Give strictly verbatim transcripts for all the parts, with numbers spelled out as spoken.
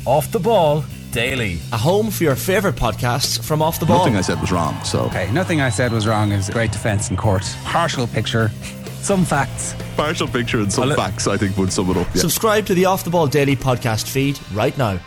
Off the Ball Daily. A home for your favourite podcasts from Off the Ball. Nothing I said was wrong, so... Okay, nothing I said was wrong is a great defence in court. Partial picture, some facts. Partial picture and some Well, facts, I think, would sum it up. Yeah. Subscribe to the Off the Ball Daily podcast feed right now.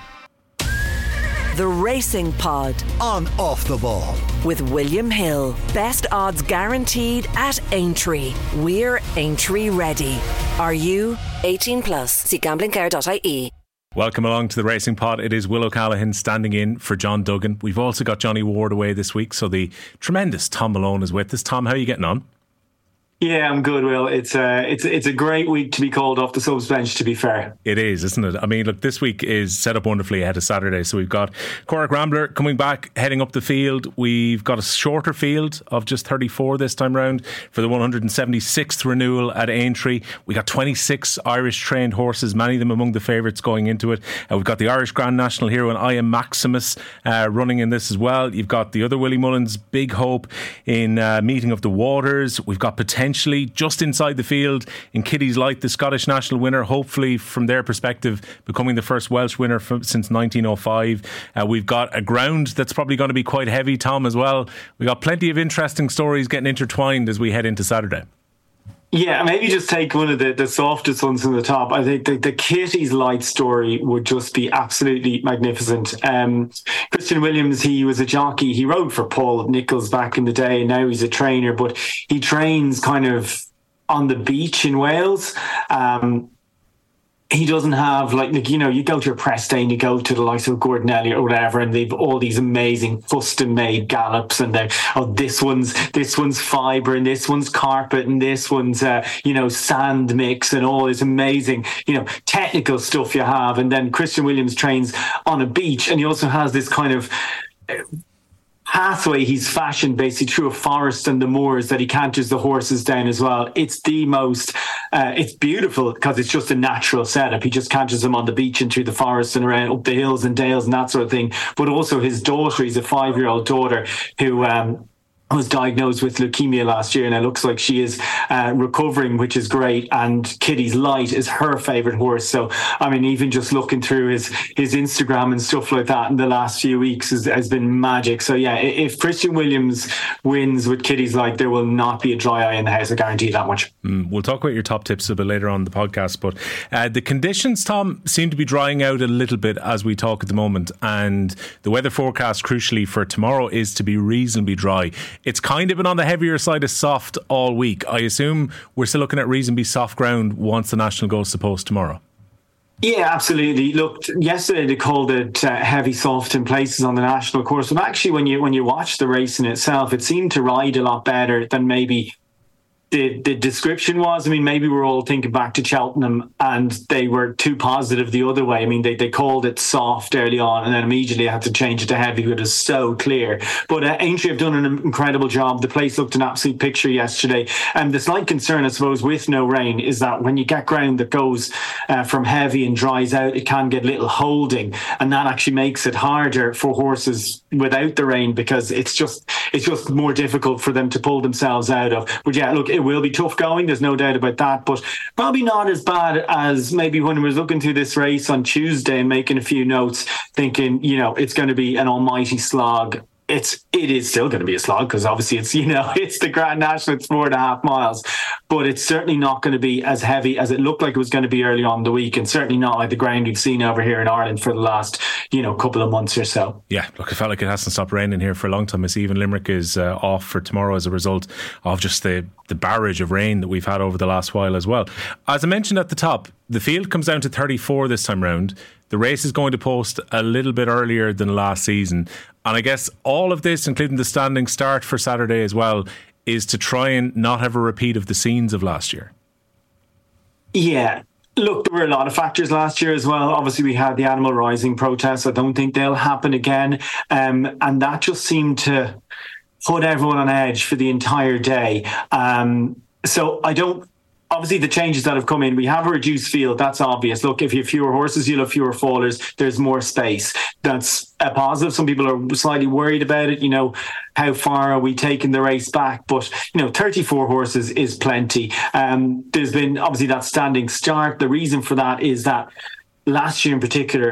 The Racing Pod on Off the Ball with William Hill. Best odds guaranteed at Aintree. We're Aintree ready. Are you? eighteen plus. See gambling care dot I E. Welcome along to the Racing Pod. It is Will O'Callaghan standing in for John Duggan. We've also got Johnny Ward away this week, so the tremendous Tom Malone is with us. Tom, how are you getting on? Yeah, I'm good, Will. It's a, it's, it's a great week to be called off the subs bench, to be fair. It is, isn't it? I mean, look, this week is set up wonderfully ahead of Saturday. So we've got Cork Rambler coming back, heading up the field. We've got a shorter field of just thirty-four this time round for the one hundred seventy-sixth renewal at Aintree. We got twenty-six Irish trained horses, many of them among the favourites going into it. Uh, we've got the Irish Grand National Hero and I Am Maximus uh, running in this as well. You've got the other Willie Mullins, Big Hope in uh, Meeting of the Waters. We've got potential just inside the field in Kitty's Light, the Scottish national winner, hopefully from their perspective becoming the first Welsh winner from, since nineteen oh five. Uh, we've got a ground that's probably going to be quite heavy, Tom, as well. We've got plenty of interesting stories getting intertwined as we head into Saturday. Yeah, maybe just take one of the, the softest ones from the top. I think the, the Kitty's Light story would just be absolutely magnificent. Um, Christian Williams, he was a jockey. He rode for Paul Nicholls back in the day, and now he's a trainer, but he trains kind of on the beach in Wales. Um, He doesn't have, like, like, you know, you go to a press day and you go to the likes of Gordon Elliott or whatever, and they've all these amazing custom-made gallops, and they're, oh, this one's this one's fibre, and this one's carpet, and this one's, uh, you know, sand mix, and all this amazing, you know, technical stuff you have. And then Christian Williams trains on a beach, and he also has this kind of pathway he's fashioned basically through a forest and the moors that he canters the horses down as well. It's the most, uh, it's beautiful because it's just a natural setup. He just canters them on the beach and through the forest and around up the hills and dales and that sort of thing. But also his daughter, he's a five-year-old daughter who um, was diagnosed with leukemia last year, and it looks like she is uh, recovering, which is great. And Kitty's Light is her favourite horse. So, I mean, even just looking through his his Instagram and stuff like that in the last few weeks has, has been magic. So, yeah, if Christian Williams wins with Kitty's Light, there will not be a dry eye in the house. I guarantee you that much. Mm, we'll talk about your top tips a bit later on in the podcast, but uh, the conditions, Tom, seem to be drying out a little bit as we talk at the moment, and the weather forecast, crucially for tomorrow, is to be reasonably dry. It's kind of been on the heavier side of soft all week. I assume we're still looking at reasonably soft ground once the National goes to post tomorrow. Yeah, absolutely. Look, yesterday they called it uh, heavy soft in places on the National course, but actually when you when you watch the race in itself, it seemed to ride a lot better than maybe The, the description was. I mean, maybe we're all thinking back to Cheltenham and they were too positive the other way. I mean, they, they called it soft early on and then immediately had to change it to heavy, but it was so clear. But uh, Aintree have done an incredible job. The place looked an absolute picture yesterday. And the slight concern, I suppose, with no rain is that when you get ground that goes uh, from heavy and dries out, it can get little holding. And that actually makes it harder for horses without the rain because it's just it's just more difficult for them to pull themselves out of. But yeah, look, it will be tough going, there's no doubt about that, but probably not as bad as maybe when I was looking through this race on Tuesday and making a few notes thinking, you know, it's going to be an almighty slog. It's it is still going to be a slog because obviously it's, you know, it's the Grand National, it's four and a half miles, but it's certainly not going to be as heavy as it looked like it was going to be early on in the week, and certainly not like the ground we've seen over here in Ireland for the last, you know, couple of months or so. Yeah, look, I felt like it hasn't stopped raining here for a long time. I see even Limerick is uh, off for tomorrow as a result of just the, the barrage of rain that we've had over the last while as well. As I mentioned at the top, the field comes down to thirty-four this time round. The race is going to post a little bit earlier than last season. And I guess all of this, including the standing start for Saturday as well, is to try and not have a repeat of the scenes of last year. Yeah. Look, there were a lot of factors last year as well. Obviously, we had the Animal Rising protests. I don't think they'll happen again. Um, and that just seemed to put everyone on edge for the entire day. Um, so I don't... Obviously, the changes that have come in, we have a reduced field. That's obvious. Look, if you have fewer horses, you'll have fewer fallers. There's more space. That's a positive. Some people are slightly worried about it. You know, how far are we taking the race back? But, you know, thirty-four horses is plenty. Um, there's been, obviously, that standing start. The reason for that is that last year in particular,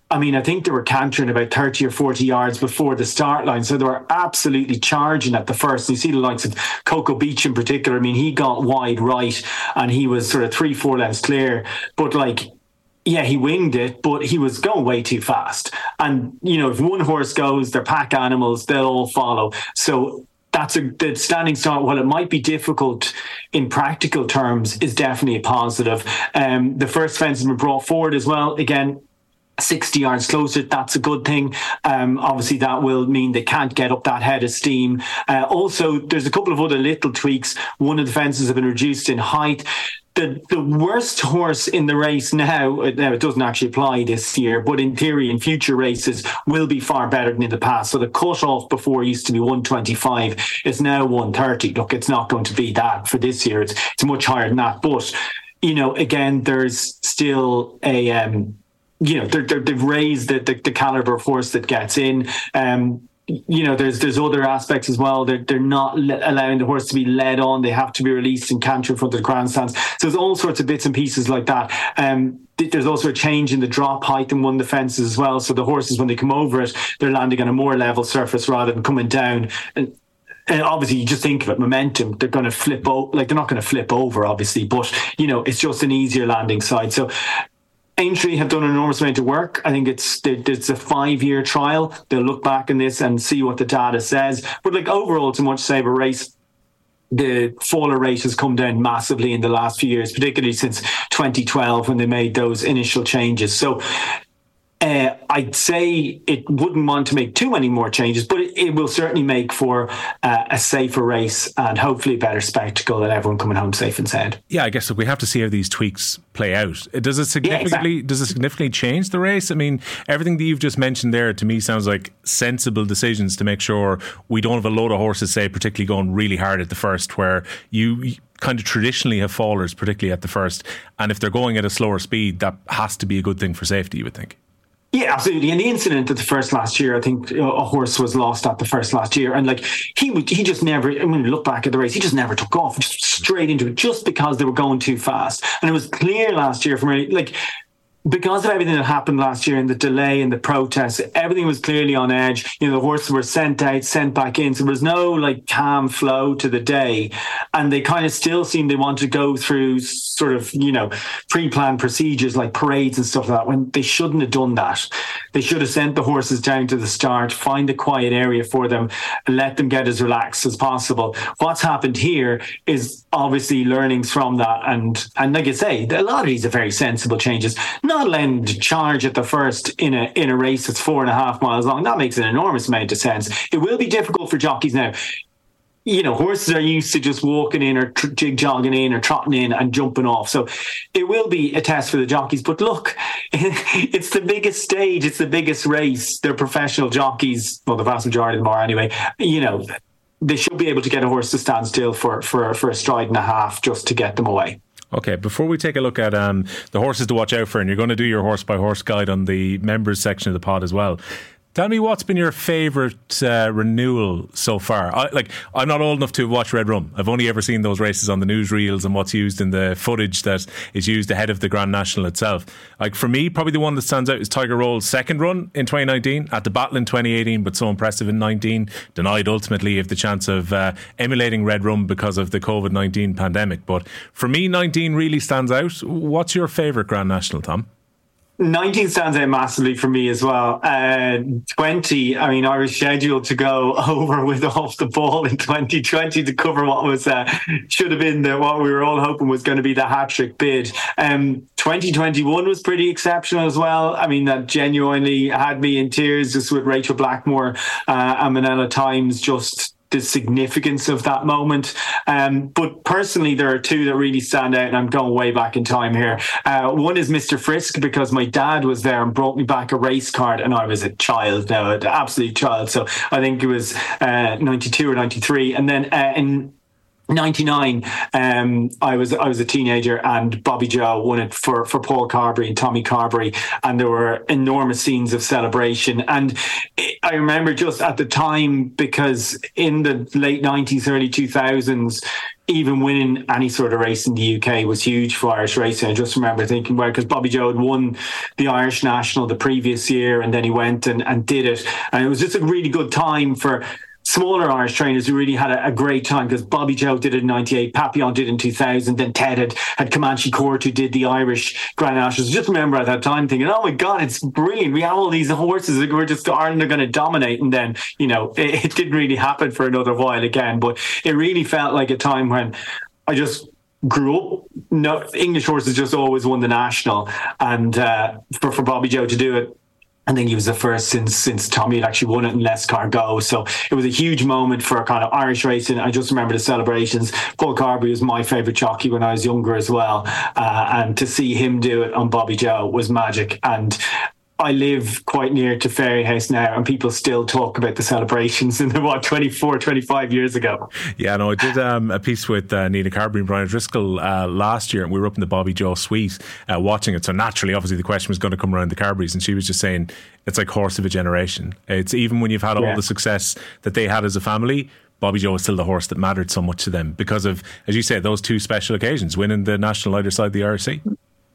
I mean, I think they were cantering about thirty or forty yards before the start line. So they were absolutely charging at the first. And you see the likes of Coco Beach in particular. I mean, he got wide right and he was sort of three, four lengths clear. But like, yeah, he winged it, but he was going way too fast. And, you know, if one horse goes, they're pack animals, they'll all follow. So that's a the standing start. While it might be difficult in practical terms, is definitely a positive. Um, the first fence has been brought forward as well. Again, sixty yards closer, that's a good thing. Um, obviously, that will mean they can't get up that head of steam. Uh, also, there's a couple of other little tweaks. One of the fences have been reduced in height. The, the worst horse in the race now, now, it doesn't actually apply this year, but in theory, in future races, will be far better than in the past. So the cut-off before used to be one twenty-five. It's now one thirty. Look, it's not going to be that for this year. It's, it's much higher than that. But, you know, again, there's still a... Um, you know, they're, they're, they've raised the, the, the caliber of horse that gets in. Um, you know, there's there's other aspects as well. They're, they're not le- allowing the horse to be led on. They have to be released and canter in front of the grandstands. So there's all sorts of bits and pieces like that. Um, th- there's also a change in the drop height in one of the fences as well. So the horses, when they come over it, they're landing on a more level surface rather than coming down. And, And obviously, you just think of it, momentum, they're going to flip over, like they're not going to flip over, obviously, but, you know, it's just an easier landing side. So Aintree have done an enormous amount of work. I think it's it's a five-year trial. They'll look back on this and see what the data says. But like overall, it's a much safer race. The faller rate has come down massively in the last few years, particularly since twenty twelve when they made those initial changes. So Uh, I'd say it wouldn't want to make too many more changes, but it, it will certainly make for uh, a safer race and hopefully a better spectacle and everyone coming home safe and sound. Yeah, I guess we have to see how these tweaks play out. Does it significantly yeah, exactly. does it significantly change the race? I mean, everything that you've just mentioned there to me sounds like sensible decisions to make sure we don't have a load of horses, say, particularly going really hard at the first, where you kind of traditionally have fallers, particularly at the first, and if they're going at a slower speed, that has to be a good thing for safety, you would think. Yeah, absolutely. And the incident at the first last year, I think a horse was lost at the first last year. And like he would, he just never, I mean, look back at the race, he just never took off, just straight into it, just because they were going too fast. And it was clear last year from really, like, because of everything that happened last year and the delay and the protests, everything was clearly on edge. You know, the horses were sent out, sent back in. So there was no like calm flow to the day. And they kind of still seemed they wanted to go through sort of, you know, pre-planned procedures like parades and stuff like that when they shouldn't have done that. They should have sent the horses down to the start, find a quiet area for them and let them get as relaxed as possible. What's happened here is obviously learnings from that. And, and like I say, a lot of these are very sensible changes. Not Not allowing to charge at the first in a in a race that's four and a half miles long. That makes an enormous amount of sense. It will be difficult for jockeys now. You know, horses are used to just walking in or tr- jig jogging in or trotting in and jumping off. So it will be a test for the jockeys. But look, it's the biggest stage. It's the biggest race. They're professional jockeys. Well, the vast majority of them are anyway. You know, they should be able to get a horse to stand still for, for, for a stride and a half just to get them away. Okay, before we take a look at um, the horses to watch out for, and you're going to do your horse by horse guide on the members section of the pod as well, tell me what's been your favourite uh, renewal so far. I, like, I'm not old enough to watch Red Rum. I've only ever seen those races on the newsreels and what's used in the footage that is used ahead of the Grand National itself. Like, for me, probably the one that stands out is Tiger Roll's second run in twenty nineteen, at the Battle in twenty eighteen, but so impressive in nineteen. Denied ultimately of the chance of uh, emulating Red Rum because of the covid nineteen pandemic. But for me, nineteen really stands out. What's your favourite Grand National, Tom? nineteen stands out massively for me as well. Uh, twenty, I mean, I was scheduled to go over with Off the Ball in twenty twenty to cover what was uh, should have been the, what we were all hoping was going to be the hat-trick bid. Um, twenty twenty-one was pretty exceptional as well. I mean, that genuinely had me in tears just with Rachel Blackmore uh, and Manila Times, just the significance of that moment. Um, but personally, there are two that really stand out, and I'm going way back in time here. Uh, one is Mister Frisk, because my dad was there and brought me back a race card, and I was a child now, an absolute child. So I think it was uh, ninety-two or ninety-three. And then uh, in ninety-nine, um, I was I was a teenager, and Bobby Joe won it for, for Paul Carberry and Tommy Carberry, and there were enormous scenes of celebration. And I remember just at the time, because in the late nineties, early two thousands, even winning any sort of race in the U K was huge for Irish racing. I just remember thinking, well, because Bobby Joe had won the Irish National the previous year, and then he went and, and did it. And it was just a really good time for smaller Irish trainers who really had a, a great time, because Bobby Joe did it in ninety-eight, Papillon did it in two thousand, then Ted had, had Comanche Court who did the Irish Grand Nationals. Just remember at that time thinking, oh my God, it's brilliant. We have all these horses that we're just, Ireland are going to dominate. And then, you know, it, it didn't really happen for another while again. But it really felt like a time when I just grew up. No, English horses just always won the national. And uh, for, for Bobby Joe to do it, I think he was the first since since Tommy had actually won it in Lescar Go. So it was a huge moment for kind of Irish racing. I just remember the celebrations. Paul Carberry was my favourite jockey when I was younger as well. Uh, and to see him do it on Bobby Joe was magic. And I live quite near to Fairyhouse now, and people still talk about the celebrations in the, what, twenty-four, twenty-five years ago. Yeah, no, I did um, a piece with uh, Nina Carberry and Brian Driscoll uh, last year, and we were up in the Bobby Joe suite uh, watching it. So naturally, obviously, the question was going to come around the Carberries, and she was just saying it's like horse of a generation. It's even when you've had all yeah. the success that they had as a family, Bobby Joe was still the horse that mattered so much to them because of, as you said, those two special occasions, winning the national either side of the I R C.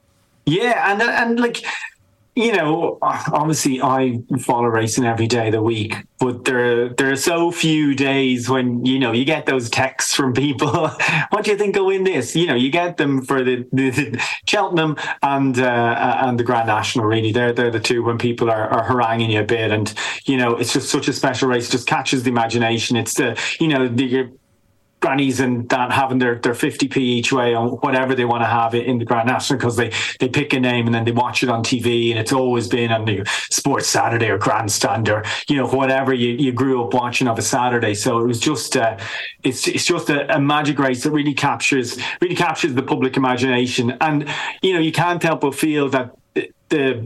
Yeah, and and like, you know, obviously I follow racing every day of the week, but there, there are so few days when, you know, you get those texts from people. What do you think will win this? You know, you get them for the, the, the Cheltenham and uh, and the Grand National, really. They're, they're the two when people are, are haranguing you a bit. And, you know, it's just such a special race. It just catches the imagination. It's the, you know, the, grannies and that having their, their fifty p each way on whatever they want to have it in the Grand National, because they, they pick a name and then they watch it on T V, and it's always been on the Sports Saturday or Grandstand or, you know, whatever you, you grew up watching of a Saturday. So it was just uh, it's it's just a, a magic race that really captures really captures the public imagination. And, you know, you can't help but feel that the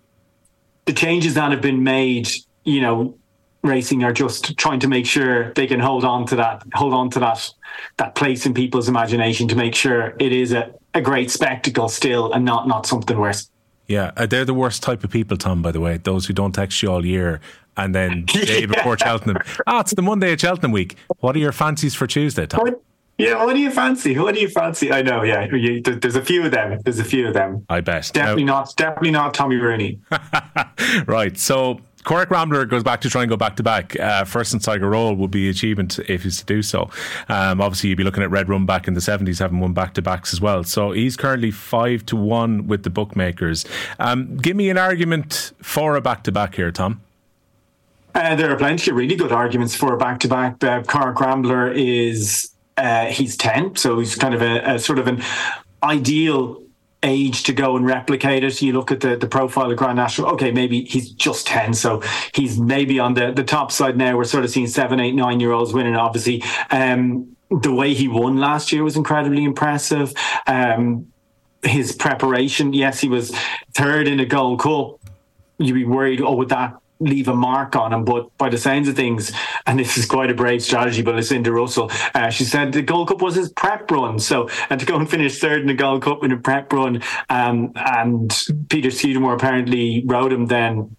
the changes that have been made, you know, racing are just trying to make sure they can hold on to that, hold on to that, that place in people's imagination, to make sure it is a, a great spectacle still, and not, not something worse. Yeah, uh, they're the worst type of people, Tom, by the way, those who don't text you all year and then day before Cheltenham. Ah, it's the Monday at Cheltenham week. What are your fancies for Tuesday, Tom? What? Yeah, what do you fancy? What do you fancy? I know, yeah. You, there's a few of them. There's a few of them. I bet. Definitely now, not, definitely not Tommy Rooney. Right, so Cork Rambler goes back to try and go back to back. Uh, first in Tiger Roll would be achievement if he's to do so. Um, obviously, you'd be looking at Red Rum back in the seventies, having won back to backs as well. So he's currently five to one with the bookmakers. Um, give me an argument for a back to back here, Tom. Uh, there are plenty of really good arguments for a back to back. Uh, Cork Rambler is uh, he's ten, so he's kind of a, a sort of an ideal age to go and replicate it. You look at the, the profile of Grand National, okay, maybe he's just ten, so he's maybe on the, the top side now. We're sort of seeing seven, eight, nine year olds winning, obviously. Um, the way he won last year was incredibly impressive. Um, his preparation, yes, he was third in a Gold Cup. You'd be worried, oh, would that leave a mark on him? But by the sounds of things, and this is quite a brave strategy, but Lucinda Russell, uh, she said the Gold Cup was his prep run. So, and to go and finish third in the Gold Cup in a prep run, um, and Peter Scudamore apparently rode him then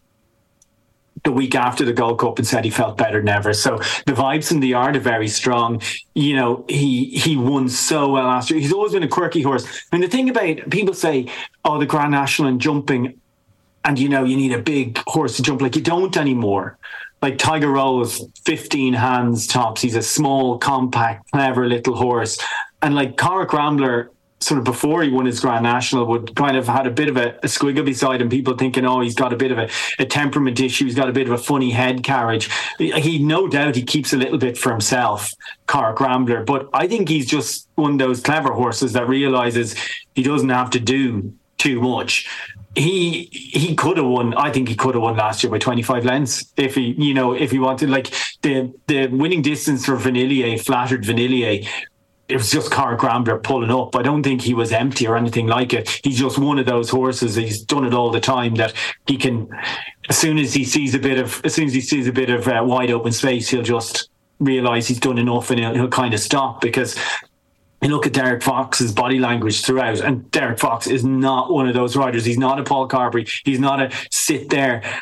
the week after the Gold Cup and said he felt better than ever. So the vibes in the yard are very strong. You know, he he won so well last year. He's always been a quirky horse. I mean, the thing about, people say, oh, the Grand National and jumping, and, you know, you need a big horse to jump. Like, you don't anymore. Like Tiger Roll is fifteen hands tops. He's a small, compact, clever little horse. And like Cork Rambler, sort of before he won his Grand National, would kind of had a bit of a, a squiggle beside him. People thinking, oh, he's got a bit of a, a temperament issue. He's got a bit of a funny head carriage. He, he no doubt he keeps a little bit for himself, Cork Rambler. But I think he's just one of those clever horses that realises he doesn't have to do too much. He he could have won. I think he could have won last year by twenty-five lengths if he, you know, if he wanted. Like the the winning distance for Vanillier, flattered Vanillier, it was just Cork Rambler pulling up. I don't think he was empty or anything like it. He's just one of those horses. He's done it all the time, that he can, as soon as he sees a bit of, as soon as he sees a bit of uh, wide open space, he'll just realise he's done enough, and he'll, he'll kind of stop. Because you look at Derek Fox's body language throughout, and Derek Fox is not one of those riders. He's not a Paul Carberry. He's not a sit there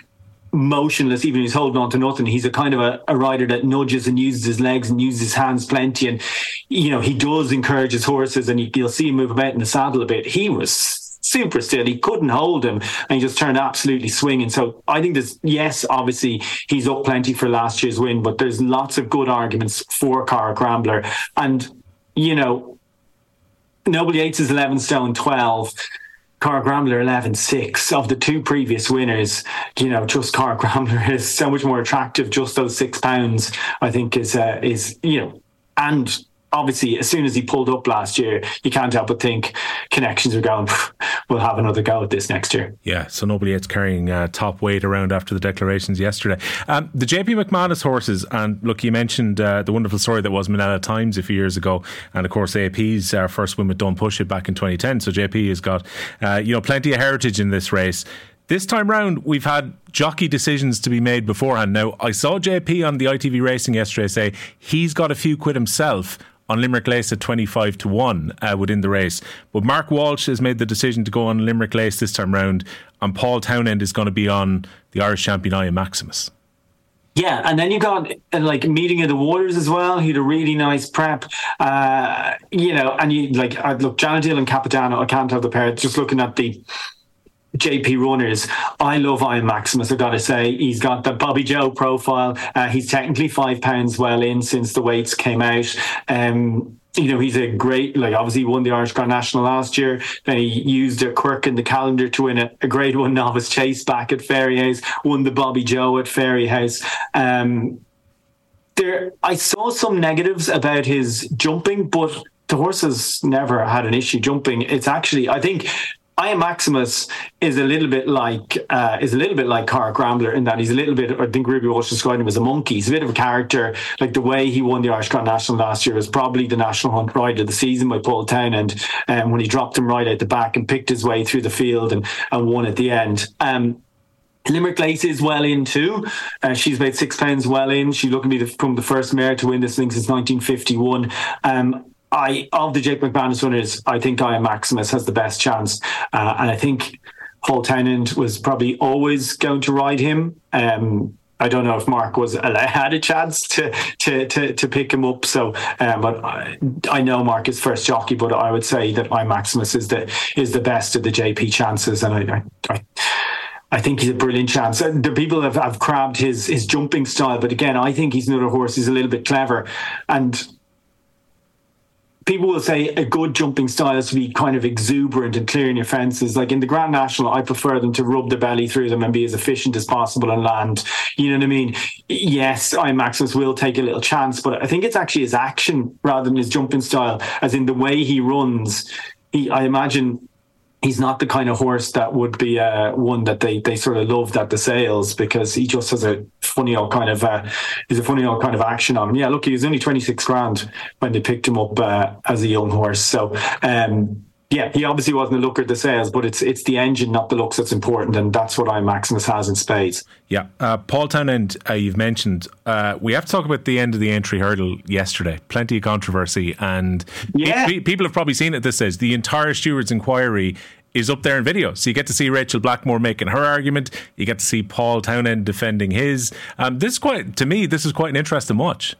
motionless, even if he's holding on to nothing. He's a kind of a, a rider that nudges and uses his legs and uses his hands plenty. And, you know, he does encourage his horses, and you, you'll see him move about in the saddle a bit. He was super still. He couldn't hold him, and he just turned absolutely swinging. So I think there's, yes, obviously he's up plenty for last year's win, but there's lots of good arguments for Corach Rambler. And, you know, Noble Yates is eleven stone twelve. Corach Rambler eleven six. Of the two previous winners, you know, just Corach Rambler is so much more attractive. Just those six pounds, I think, is uh, is you know, and obviously as soon as he pulled up last year, you can't help but think connections are going, we'll have another go at this next year. Yeah, so nobody else carrying uh, top weight around after the declarations yesterday. Um, the J P McManus horses, and look, you mentioned uh, the wonderful story that was Manila Times a few years ago, and of course A P's uh, first win with Don't Push It back in twenty ten. So J P has got uh, you know plenty of heritage in this race. This time round, we've had jockey decisions to be made beforehand. Now, I saw J P on the I T V Racing yesterday say he's got a few quid himself on Limerick Lace at twenty-five to one uh, within the race. But Mark Walsh has made the decision to go on Limerick Lace this time round, and Paul Townend is going to be on the Irish champion Iron Maximus. Yeah, and then you got uh, like Meeting of the Waters as well. He had a really nice prep, uh, you know, and you like, uh, look, Janadil and Capitano, I can't have the pair. Just looking at the J P runners, I love Iron Maximus, I've got to say. He's got the Bobby Joe profile. Uh, he's technically five pounds well in since the weights came out. Um, you know, he's a great, like, obviously he won the Irish Grand National last year. Then he used a quirk in the calendar to win a, a grade one novice chase back at Fairyhouse, won the Bobby Joe at Fairyhouse. Um, there, I saw some negatives about his jumping, but the horse has never had an issue jumping. It's actually, I think, Iron Maximus is a little bit like uh, is a little bit like Corach Rambler in that he's a little bit, I think Ruby Walsh described him as a monkey. He's a bit of a character. Like the way he won the Irish Grand National last year was probably the National Hunt Rider of the season by Paul Townend, um, when he dropped him right out the back and picked his way through the field and, and won at the end. Um, Limerick Lace is well in too. Uh, she's made six pounds well in. She looking to be the, from the first mare to win this thing since nineteen fifty-one. Um, I of the Jake McManus runners, I think Iron Maximus has the best chance, uh, and I think Paul Townend was probably always going to ride him. Um, I don't know if Mark was had a chance to to to, to pick him up. So, um, but I, I know Mark is first jockey, but I would say that Iron Maximus is the is the best of the J P chances, and I. I, I I think he's a brilliant chance. The people have, have crabbed his his jumping style, but again, I think he's another horse who's a little bit clever. And people will say a good jumping style is to be kind of exuberant and clearing your fences. Like in the Grand National, I prefer them to rub the belly through them and be as efficient as possible and land. You know what I mean? Yes, Iron Maximus will take a little chance, but I think it's actually his action rather than his jumping style, as in the way he runs. He, I imagine he's not the kind of horse that would be uh, one that they, they sort of loved at the sales, because he just has a funny old kind of uh, he's a funny old kind of action on him. Yeah, look, he was only twenty-six grand when they picked him up uh, as a young horse. So um, yeah, he obviously wasn't a looker at the sales, but it's it's the engine, not the looks, that's important, and that's what Iron Maximus has in spades. Yeah, uh, Paul Townend, uh, you've mentioned. Uh, we have to talk about the end of the entry hurdle yesterday. Plenty of controversy, and yeah. pe- people have probably seen it at this stage. The entire Stewards' inquiry is up there in video, so you get to see Rachel Blackmore making her argument. You get to see Paul Townend defending his. Um, this is quite, to me, this is quite an interesting watch.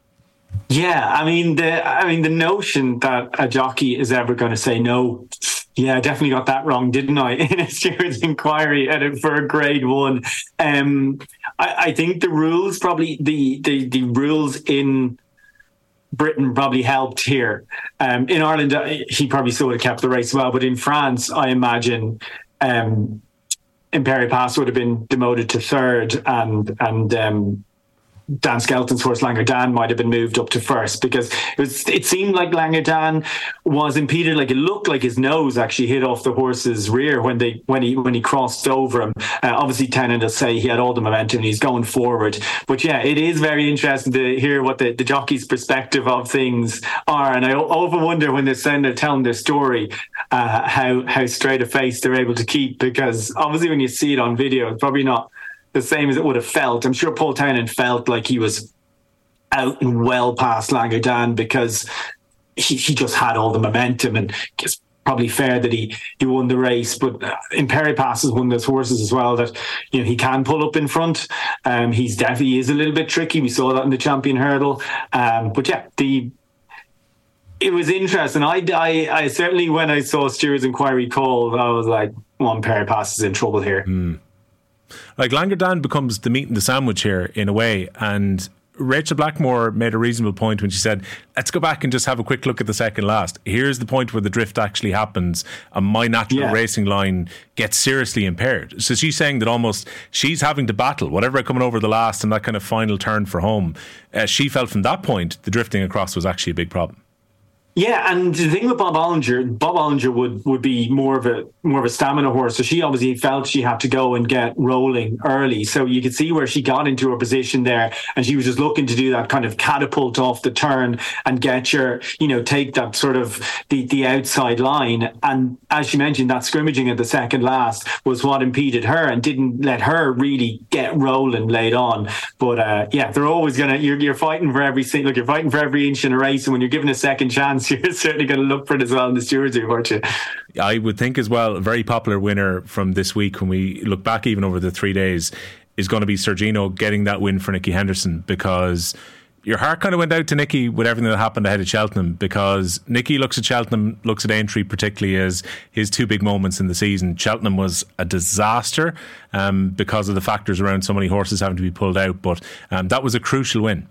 Yeah, I mean the I mean the notion that a jockey is ever going to say no. Yeah, I definitely got that wrong, didn't I? In a Stewards' inquiry edit for a grade one. Um, I, I think the rules probably the the, the rules in Britain probably helped here. Um, in Ireland, uh, he probably still would have kept the race well, but in France, I imagine um, Imperial Pass would have been demoted to third, and and um, Dan Skelton's horse Langerdan might have been moved up to first, because it was it seemed like Langerdan was impeded. Like it looked like his nose actually hit off the horse's rear when they when he when he crossed over him. Uh, obviously, Townend will say he had all the momentum and he's going forward. But yeah, it is very interesting to hear what the, the jockey's perspective of things are, and I often wonder when they're saying they're telling their story, uh, how how straight a face they're able to keep, because obviously when you see it on video, it's probably not the same as it would have felt. I'm sure Paul Townend felt like he was out and well past Langerdan, because he, he just had all the momentum and just probably fair that he, he won the race, but Imperi Pass is one of those horses as well that, you know, he can pull up in front. Um, he's definitely is a little bit tricky. We saw that in the Champion Hurdle. Um, but yeah, the it was interesting. I, I, I certainly, when I saw Stewart's inquiry called, I was like, well, Imperi Pass is in trouble here. Mm. Like Langerdan becomes the meat and the sandwich here in a way, and Rachel Blackmore made a reasonable point when she said, let's go back and just have a quick look at the second last. Here's the point where the drift actually happens and my natural yeah. racing line gets seriously impaired. So she's saying that almost she's having to battle whatever coming over the last and that kind of final turn for home. Uh, she felt from that point the drifting across was actually a big problem. Yeah, and the thing with Bob Ollinger, Bob Ollinger would, would be more of a more of a stamina horse. So she obviously felt she had to go and get rolling early. So you could see where she got into her position there, and she was just looking to do that kind of catapult off the turn and get your, you know, take that sort of the, the outside line. And as she mentioned, that scrimmaging at the second last was what impeded her and didn't let her really get rolling late on. But uh, yeah, they're always gonna you're you're fighting for every look, you're fighting for every inch in a race, and when you're given a second chance, you're certainly going to look for it as well in the Stewards, aren't you? I would think as well, a very popular winner from this week, when we look back even over the three days, is going to be Sergino getting that win for Nicky Henderson, because your heart kind of went out to Nicky with everything that happened ahead of Cheltenham, because Nicky looks at Cheltenham, looks at Aintree particularly as his two big moments in the season. Cheltenham was a disaster um, because of the factors around so many horses having to be pulled out, but um, that was a crucial win.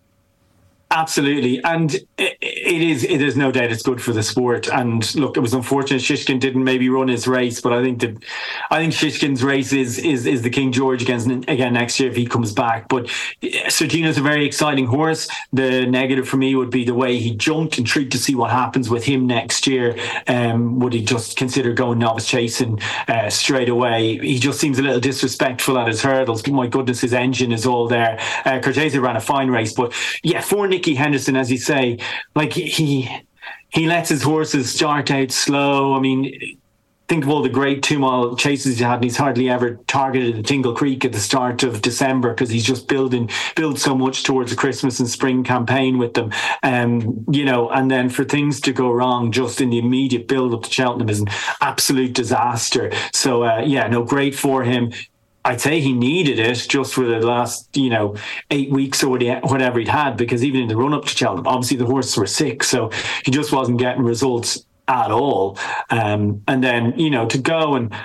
Absolutely, and it, it is. It is no doubt it's good for the sport. And look, it was unfortunate Shishkin didn't maybe run his race, but I think that I think Shishkin's race is is, is the King George again again next year if he comes back. But Sergino's a very exciting horse. The negative for me would be the way he jumped. Intrigued to see what happens with him next year. Um, would he just consider going novice chasing uh, straight away? He just seems a little disrespectful at his hurdles. My goodness, his engine is all there. Uh, Cortese ran a fine race, but yeah, for Nicky Henderson, as you say, like he he lets his horses start out slow. I mean, think of all the great two mile chases he had, and he's hardly ever targeted a Tingle Creek at the start of December because he's just building build so much towards the Christmas and spring campaign with them. Um, you know, and then for things to go wrong just in the immediate build up to Cheltenham is an absolute disaster. So uh, yeah, no, great for him. I'd say he needed it just for the last, you know, eight weeks or whatever he'd had, because even in the run up to Cheltenham, obviously the horses were sick, so he just wasn't getting results at all. Um, and then, you know, to go and,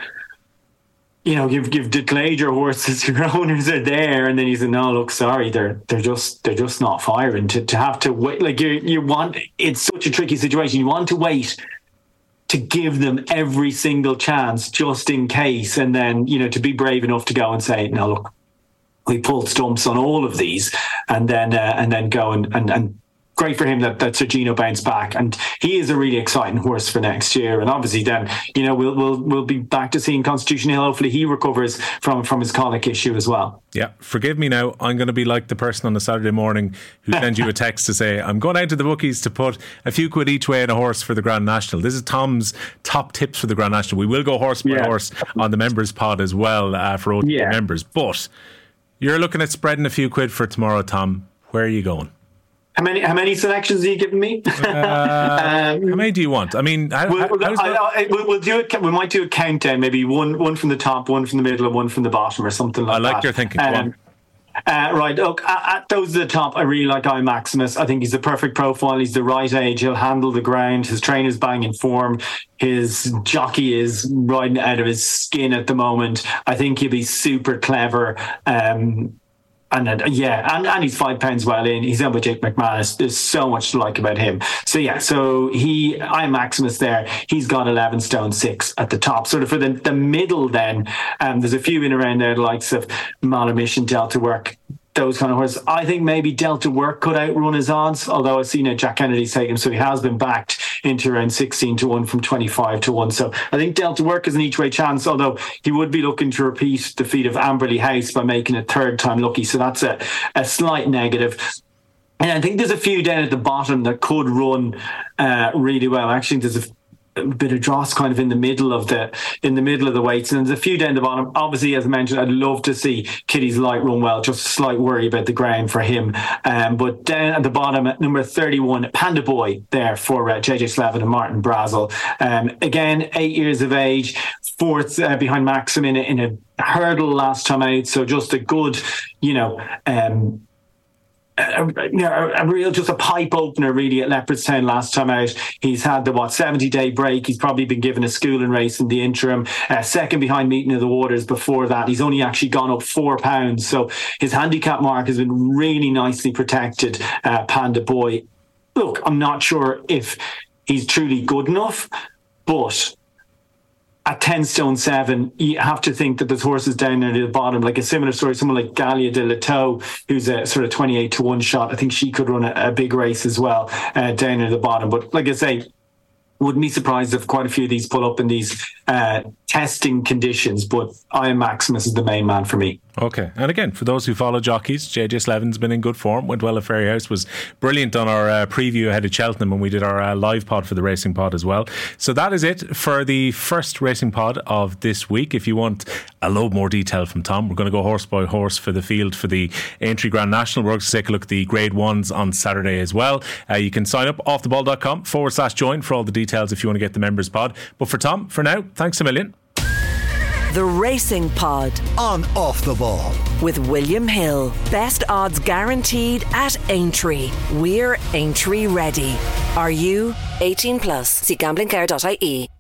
you know, give give declared your horses, your owners are there, and then you say, no, look, sorry, they're they're just they're just not firing. To to have to wait, like you you want, it's such a tricky situation. You want to wait to give them every single chance just in case, and then, you know, to be brave enough to go and say, no, look, we pulled stumps on all of these, and then uh, and then go and, and and great for him that, that Sergino bounced back, and he is a really exciting horse for next year. And obviously then, you know, we'll we'll we'll be back to seeing Constitution Hill. Hopefully he recovers from from his colic issue as well. Yeah, forgive me now, I'm going to be like the person on a Saturday morning who sends you a text to say, I'm going out to the bookies to put a few quid each way in a horse for the Grand National. This is Tom's top tips for the Grand National. We will go horse by yeah. horse on the members pod as well uh, for O T yeah. members, but you're looking at spreading a few quid for tomorrow, Tom. Where are you going? How many how many selections are you giving me? uh, um, how many do you want? I mean, how, we'll, how, I, I, we'll, we'll do it. We might do a countdown. Maybe one one from the top, one from the middle, and one from the bottom, or something like that. I like that. Your thinking. Um, uh, right. Look, at, at those at the top, I really like I Maximus. I think he's the perfect profile. He's the right age. He'll handle the ground. His trainer's bang in form. His jockey is riding out of his skin at the moment. I think he'll be super clever. Um, And uh, yeah, and, and he's five pounds well in. He's in with Jake McManus. There's so much to like about him. So yeah, so he, I'm Maximus there. He's got eleven stone six at the top. Sort of for the, the middle then, um, there's a few in around there, the likes of Malamission, Delta Work, those kind of horses. I think maybe Delta Work could outrun his odds, although I've seen it, Jack Kennedy's taken him, so he has been backed into around sixteen to one from twenty-five to one. So I think Delta Work is an each way chance, although he would be looking to repeat the feat of Amberley House by making it third time lucky. So that's a, a slight negative. And I think there's a few down at the bottom that could run uh, really well. Actually, there's a a bit of dross kind of in the middle of the in the middle of the weights, and there's a few down the bottom. Obviously, as I mentioned, I'd love to see Kitty's Light run well. Just a slight worry about the ground for him. Um, but down at the bottom at number thirty-one, Panda Boy there for uh, J J Slevin and Martin Brazel. Um, again, eight years of age, fourth uh, behind Maxim in a, in a hurdle last time out. So just a good, you know. Um, A, a, a real, just a pipe opener really at Leopardstown last time out. He's had the what seventy day break. He's probably been given a schooling race in the interim. Uh, second behind Meeting of the Waters before that. He's only actually gone up four pounds. So his handicap mark has been really nicely protected. Uh, Panda Boy. Look, I'm not sure if he's truly good enough, but at ten stone seven, you have to think that there's horses down there at the bottom, like a similar story, someone like Galia de Lateau, who's a sort of twenty-eight to one shot. I think she could run a, a big race as well uh, down at the bottom. But like I say, wouldn't be surprised if quite a few of these pull up in these uh, testing conditions, but Iron Maximus is the main man for me. Okay, and again, for those who follow jockeys, J J Slevin's been in good form, went well at Ferryhouse, was brilliant on our uh, preview ahead of Cheltenham when we did our uh, live pod for the Racing Pod as well. So that is it for the first Racing Pod of this week. If you want a load more detail from Tom, we're going to go horse by horse for the field for the Aintree Grand National. We're going to take a look at the grade ones on Saturday as well. Uh, you can sign up offtheball.com forward slash join for all the details if you want to get the members pod. But for Tom, for now, thanks a million. The Racing Pod on Off the Ball with William Hill. Best odds guaranteed at Aintree. We're Aintree ready. Are you? eighteen plus. See gambling care dot I E.